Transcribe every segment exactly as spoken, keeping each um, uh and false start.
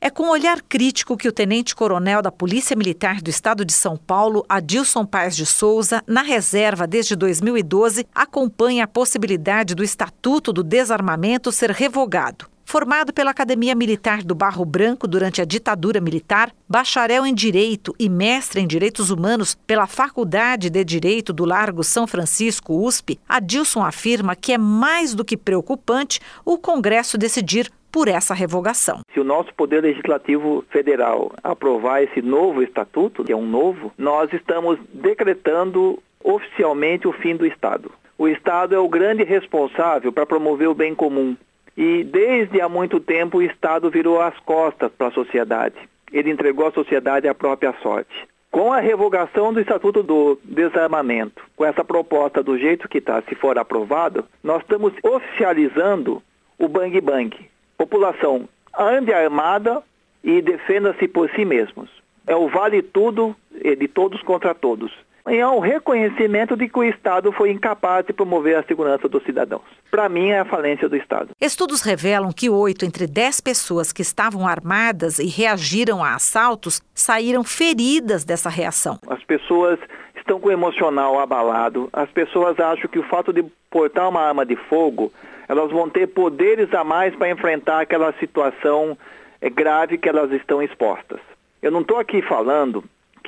É com um olhar crítico que o tenente-coronel da Polícia Militar do Estado de São Paulo, Adilson Paes de Souza, na reserva desde dois mil e doze, acompanha a possibilidade do Estatuto do Desarmamento ser revogado. Formado pela Academia Militar do Barro Branco durante a ditadura militar, bacharel em Direito e mestre em Direitos Humanos pela Faculdade de Direito do Largo São Francisco, U S P, Adilson afirma que é mais do que preocupante o Congresso decidir por essa revogação. Se o nosso Poder Legislativo Federal aprovar esse novo estatuto, que é um novo, nós estamos decretando oficialmente o fim do Estado. O Estado é o grande responsável para promover o bem comum. E desde há muito tempo o Estado virou as costas para a sociedade. Ele entregou à sociedade a própria sorte. Com a revogação do Estatuto do Desarmamento, com essa proposta do jeito que está, se for aprovado, nós estamos oficializando o bang bang. População, ande armada e defenda-se por si mesmos. É o vale tudo de todos contra todos. E é um reconhecimento de que o Estado foi incapaz de promover a segurança dos cidadãos. Para mim, é a falência do Estado. Estudos revelam que oito entre dez pessoas que estavam armadas e reagiram a assaltos saíram feridas dessa reação. As pessoas estão com o emocional abalado. As pessoas acham que o fato de portar uma arma de fogo, elas vão ter poderes a mais para enfrentar aquela situação grave que elas estão expostas. Eu não estou aqui falando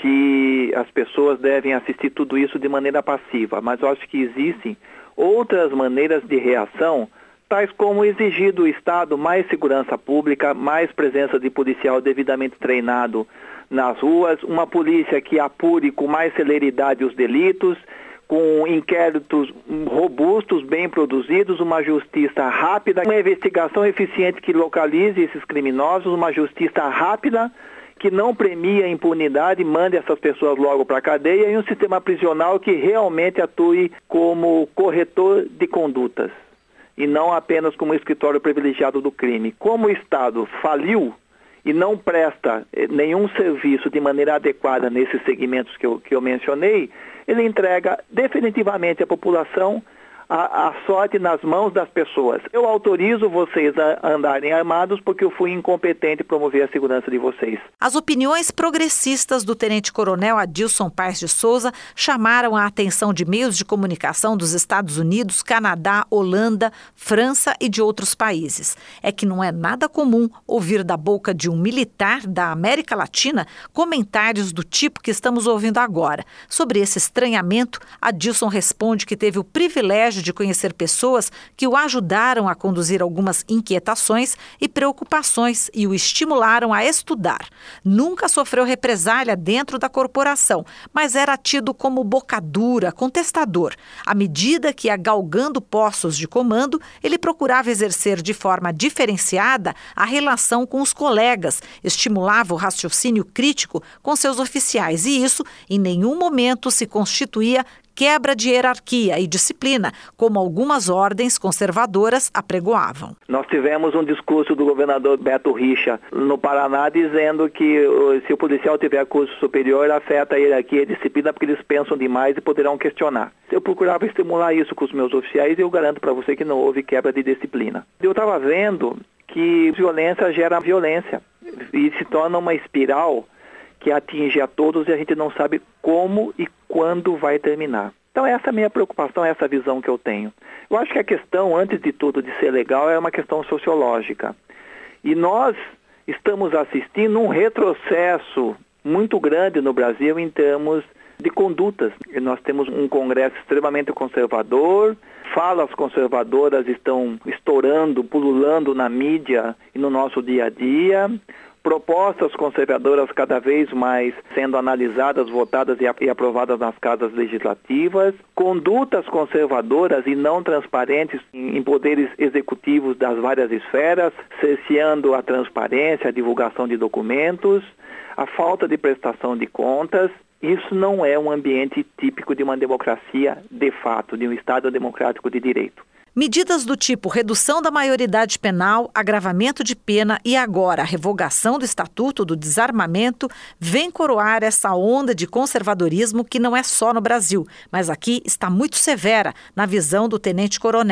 que as pessoas devem assistir tudo isso de maneira passiva, mas eu acho que existem outras maneiras de reação, tais como exigir do Estado mais segurança pública, mais presença de policial devidamente treinado nas ruas, uma polícia que apure com mais celeridade os delitos, com inquéritos robustos, bem produzidos, uma justiça rápida, uma investigação eficiente que localize esses criminosos, uma justiça rápida, que não premia a impunidade, mande essas pessoas logo para a cadeia, e um sistema prisional que realmente atue como corretor de condutas e não apenas como escritório privilegiado do crime. Como o Estado faliu e não presta nenhum serviço de maneira adequada nesses segmentos que eu, que eu mencionei, ele entrega definitivamente à população A, a sorte nas mãos das pessoas. Eu autorizo vocês a andarem armados porque eu fui incompetente em promover a segurança de vocês. As opiniões progressistas do tenente-coronel Adilson Paes de Souza chamaram a atenção de meios de comunicação dos Estados Unidos, Canadá, Holanda, França e de outros países. É que não é nada comum ouvir da boca de um militar da América Latina comentários do tipo que estamos ouvindo agora. Sobre esse estranhamento, Adilson responde que teve o privilégio de conhecer pessoas que o ajudaram a conduzir algumas inquietações e preocupações e o estimularam a estudar. Nunca sofreu represália dentro da corporação, mas era tido como boca dura, contestador. À medida que ia galgando postos de comando, ele procurava exercer de forma diferenciada a relação com os colegas, estimulava o raciocínio crítico com seus oficiais e isso, em nenhum momento, se constituía quebra de hierarquia e disciplina, como algumas ordens conservadoras apregoavam. Nós tivemos um discurso do governador Beto Richa no Paraná dizendo que se o policial tiver curso superior, afeta a hierarquia e a disciplina porque eles pensam demais e poderão questionar. Eu procurava estimular isso com os meus oficiais e eu garanto para você que não houve quebra de disciplina. Eu estava vendo que violência gera violência e se torna uma espiral que atinge a todos e a gente não sabe como e quando vai terminar. Então essa é a minha preocupação, essa visão que eu tenho. Eu acho que a questão, antes de tudo, de ser legal, é uma questão sociológica. E nós estamos assistindo um retrocesso muito grande no Brasil em termos de condutas. E nós temos um Congresso extremamente conservador, falas conservadoras estão estourando, pululando na mídia e no nosso dia a dia, propostas conservadoras cada vez mais sendo analisadas, votadas e aprovadas nas casas legislativas, condutas conservadoras e não transparentes em poderes executivos das várias esferas, cerceando a transparência, a divulgação de documentos, a falta de prestação de contas. Isso não é um ambiente típico de uma democracia de fato, de um Estado democrático de direito. Medidas do tipo redução da maioridade penal, agravamento de pena e agora a revogação do Estatuto do Desarmamento vem coroar essa onda de conservadorismo que não é só no Brasil, mas aqui está muito severa na visão do tenente-coronel.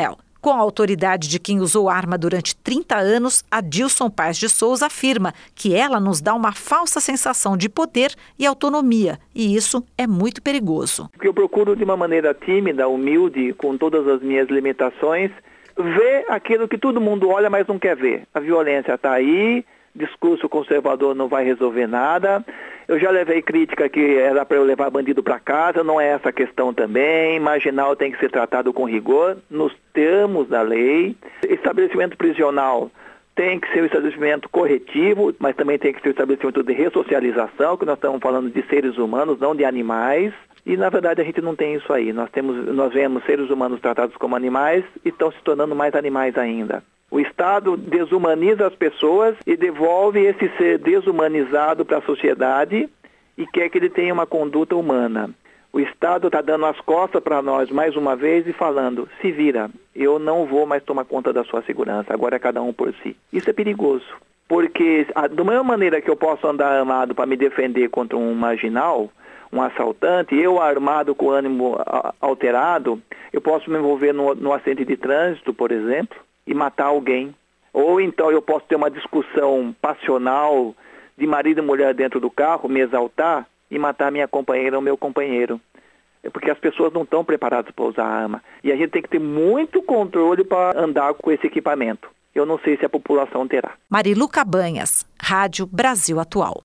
Com a autoridade de quem usou arma durante trinta anos, Adilson Paes de Souza afirma que ela nos dá uma falsa sensação de poder e autonomia, e isso é muito perigoso. Eu procuro de uma maneira tímida, humilde, com todas as minhas limitações, ver aquilo que todo mundo olha, mas não quer ver. A violência está aí, discurso conservador não vai resolver nada. Eu já levei crítica que era para eu levar bandido para casa, não é essa a questão também. Marginal tem que ser tratado com rigor, nos termos da lei. Estabelecimento prisional tem que ser um estabelecimento corretivo, mas também tem que ser um estabelecimento de ressocialização, que nós estamos falando de seres humanos, não de animais. E, na verdade, a gente não tem isso aí. Nós, temos, nós vemos seres humanos tratados como animais e estão se tornando mais animais ainda. O Estado desumaniza as pessoas e devolve esse ser desumanizado para a sociedade e quer que ele tenha uma conduta humana. O Estado está dando as costas para nós mais uma vez e falando, se vira, eu não vou mais tomar conta da sua segurança, agora é cada um por si. Isso é perigoso, porque da mesma maneira que eu posso andar armado para me defender contra um marginal, um assaltante, eu armado com ânimo alterado, eu posso me envolver no, no acidente de trânsito, por exemplo, e matar alguém. Ou então eu posso ter uma discussão passional de marido e mulher dentro do carro, me exaltar e matar minha companheira ou meu companheiro. É porque as pessoas não estão preparadas para usar arma. E a gente tem que ter muito controle para andar com esse equipamento. Eu não sei se a população terá. Marilu Cabanhas, Rádio Brasil Atual.